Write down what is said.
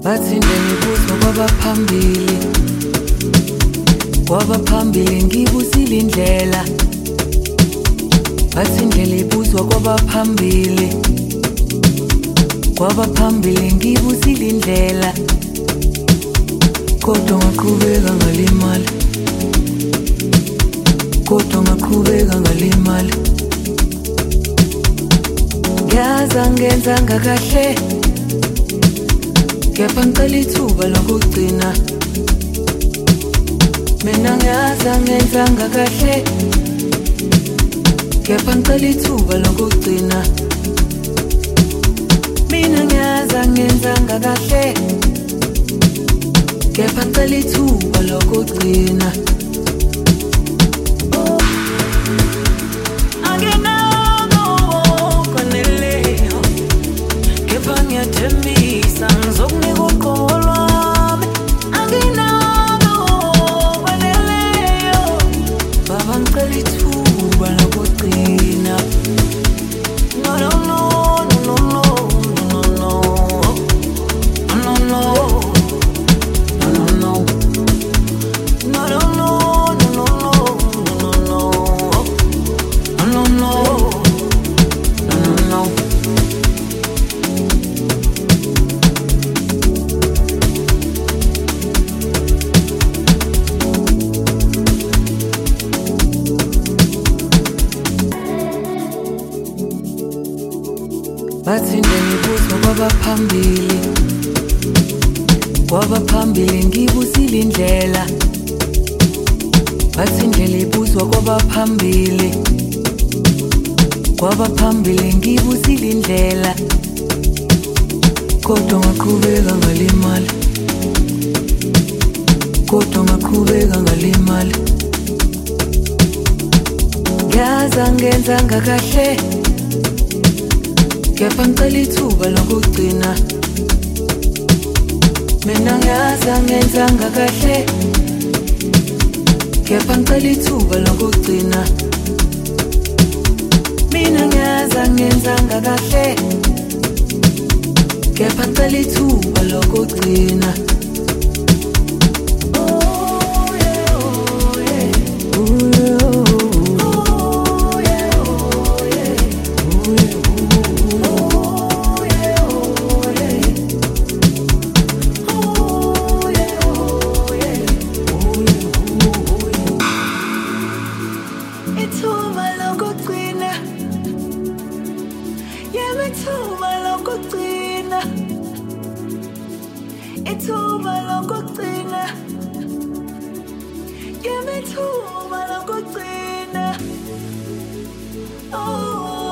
bathi ngiyibuzwa kwabaphambili ngibusile indlela bathi indlela ibuzwa kwabaphambili ngibusile indlela kodwa ngaqhubeka ngalimali ngiyaza ngenzanga kahle kepha ngicela ithuba lokugcina mina ngiyaza ngenzanga kahle kepha ngicela ithuba lokugcina mina ngiyaza ngenzanga kahle kepha ngicela ithuba lokugcina bathi ngiyibuzwa kwabaphambili ngibusile indlela bathi indlela ibuzwa kwabaphambili ngibusile indlela kodwa ngaqhubeka ngalimali ngiyaza ngenzanga kahle kepha ngicela ithuba lokugcina mina ngiyaza ngenzanga kahle kepha ngicela ithuba lokugcina mina ngiyaza ngenzanga kahle kepha ngicela ithuba lokugcina Give me two, my local cleaner. Oh.